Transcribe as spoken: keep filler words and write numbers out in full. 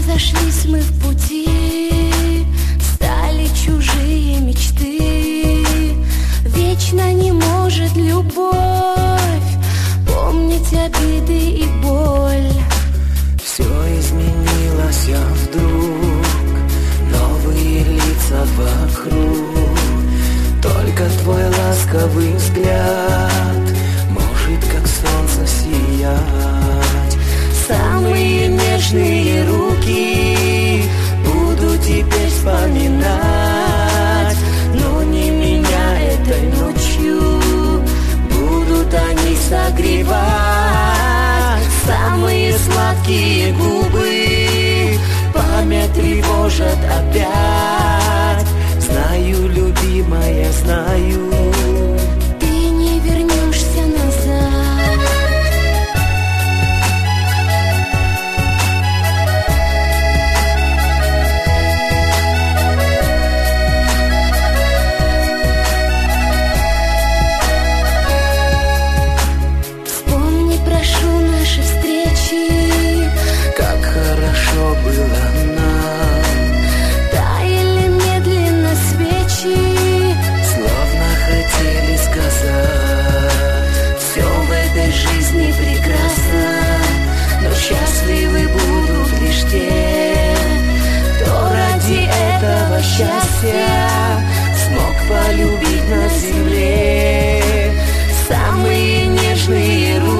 Разошлись мы в пути, стали чужие мечты. Вечно не может любовь помнить обиды и боль. Все изменилось, а вдруг новые лица вокруг. Только твой ласковый взгляд может, как солнце, сиять. Самые нежные руки буду теперь вспоминать, но не меня этой ночью будут они согревать. Самые сладкие губы память тревожат опять. Знаю, любимая, знаю, ты не вернешься назад. Вспомни, прошу, наши встречи, как хорошо было нам. Таяли медленно свечи, Словно хотели сказать: все в этой жизни прекрасно, но счастливы будут лишь те, кто ради этого счастья смог полюбить на земле. Самые нежные руки